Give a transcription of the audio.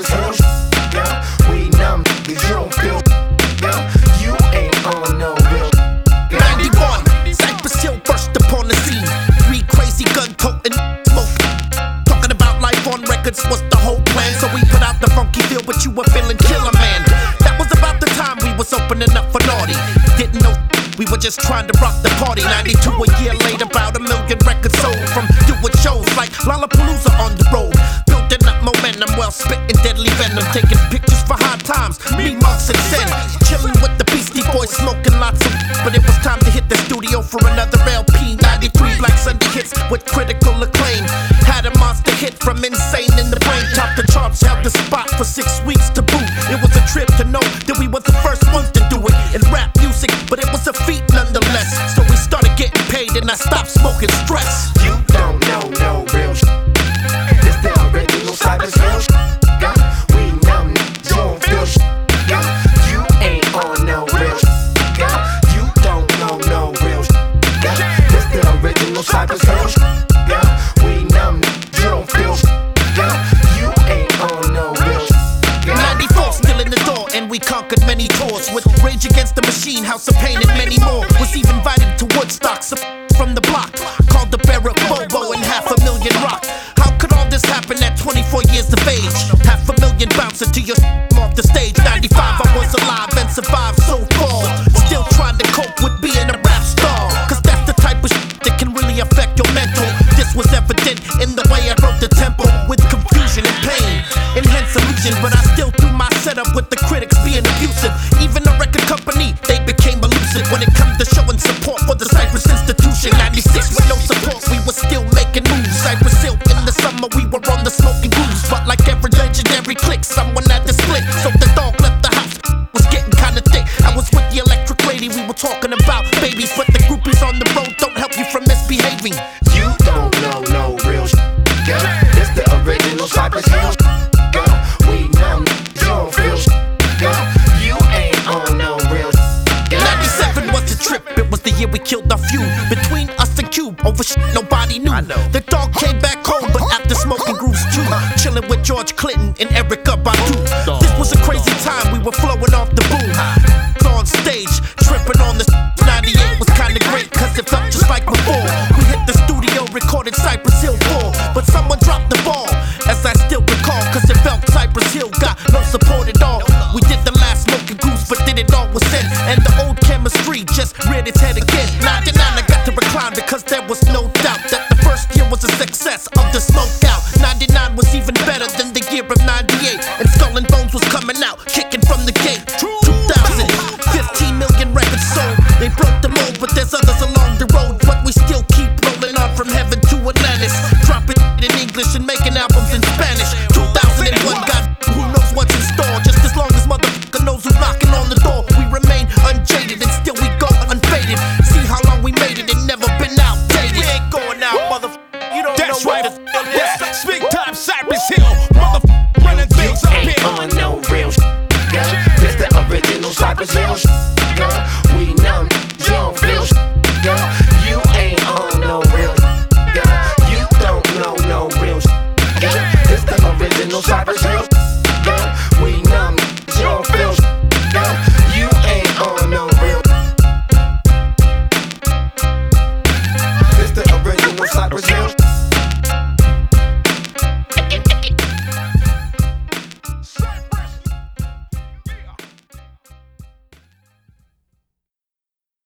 hell, yeah. We numb, cause you don't feel, yeah. You ain't on no real, yeah. 91, Cypress Hill burst upon the scene. 3 crazy gun-toting smoke. Talking about life on records was the whole plan. So we put out the funky feel, but you were feeling killer, man. That was about the time we was opening up for naughty. Didn't know we were just trying to rock the party. 92 a year later, about 1 million records sold. From doing shows like Lollapalooza on the road. Building up momentum while spitting deadly venom. Taking pictures for high times, me, Monks and Sen. Chilling with the Beastie Boys, smoking lots of. But it was time to hit the studio for another LP. 93 Black Sunday hits with critical acclaim. Had a monster hit from Insane in the Brain. Topped the charts, held the spot for 6 weeks to boot. It was a trip to know that we were the first ones to do it in rap music, but it was a feat nonetheless. So we started getting paid and I stopped smoking stress. You don't know no real shit. It's the original Cypress Hill, yeah. We numb, you don't feel shit, yeah. You ain't on no real shit, yeah. You don't know no real shit, yeah. It's the original Cypress Hill, yeah. We numb, you don't feel shit, yeah. You ain't on no real shit, yeah. 94 still in the door and we conquered many tours with Rage Against the Machine, House of Pain and many more. Was even invited to Woodstock, so from the block called the Barrack Bobo and 500,000 rock. How could all this happen at 24 years of age? 500,000 bouncing to your off the stage. 95 I was alive and survived so far. Still trying to cope with being a rap star, cause that's the type of that can really affect your mental. This was evident in the way I wrote the tempo, with confusion and pain, enhance illusion. But I still threw my setup with the critics being abusive. Even the record company, they became elusive when it comes to showing support for the Cypress institution. 96 with no support, we were still making moves. Cypress Hill in the summer, we were on the smoking grooves. But like every legendary click, someone had to split. So the dog left the house, was getting kinda thick. I was with the electric lady, we were talking about babies. But the groupies on the road don't help you from misbehaving. You don't know no real shit, yeah. It's the original Cypress Hill, yeah. We numb, you don't feel shit, yeah. You ain't on no real shit, yeah. 97 was the trip, it was the year we killed our feud. Between us and Cube, over shit nobody knew. The dog came back home, but after smoking grooves too. Chilling with George Clinton and Erykah Badu. This was a crazy time, we were flowing off the boom. On stage, tripping on the 98 was kinda great, cause it felt just like before. We hit the studio, recorded Cypress Hill 4. But someone dropped the ball, as I still recall, cause it felt Cypress Hill got no support at all. We did the last smoking grooves, but did it all was in. And the old chemistry just reared its head again. 99 I got to recline because there was no doubt that the first year was a success of the smoke out. 99 was even better than the year of 98. And Skull and Bones was coming out, kicking from the gate.